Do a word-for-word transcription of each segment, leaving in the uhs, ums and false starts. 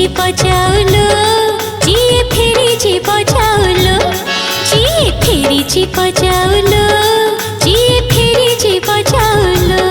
पचाउलो जिए फेरिछि पचाउलो जिए फेरिछि पचाउलो जिए फेरिछि पचाउलो।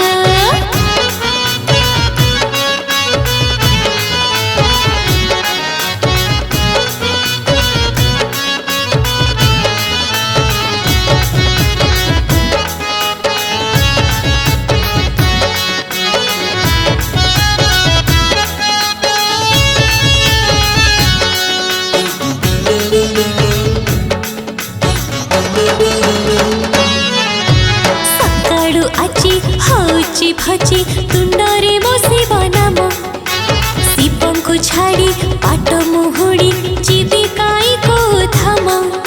सकाळु आजी हौची भजी तुंडरे मो शिव नाम शिवं को छाड़ी पाट मुहुड़ी जीविकाई को धाम।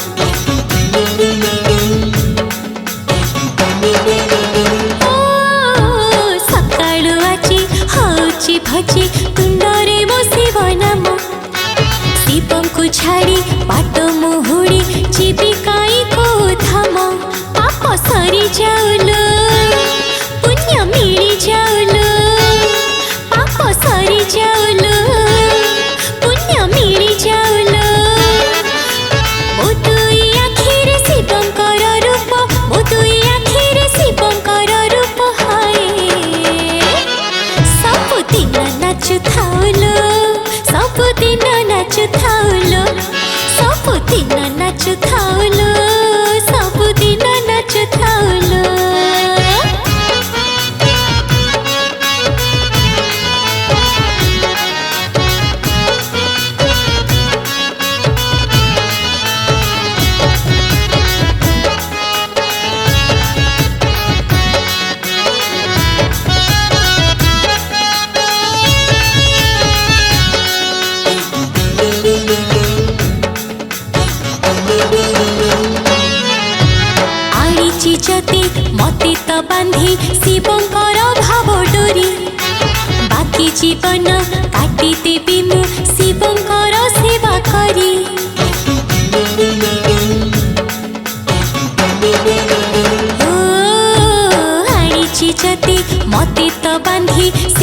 सकाळु आजी हौची भजी तुंडरे मो शिव नाम शिवं को छाड़ी पाट मुहुड़ी जीविकाई को धाम। पाप सरी जाउलो पुण्य मिली जाउलो पाप सरी जाउलो पुण्य मिली जाउलो। मो दुई आखिरे शिवंकर रूप मो दुई आखिरे शिवंकर रूप हाय सबुदिन नाचुथाउलो सबुदिन नाचुथाउलो सबुदिन नाचुथाउलो सबुदिन नाचुथाउलो। जति मते त बांधी शिवंकर भाव डोरी बाकी जीवन काटी देवी मु शिवंकर सेवा करी। ओ आईची जति मते त बांधी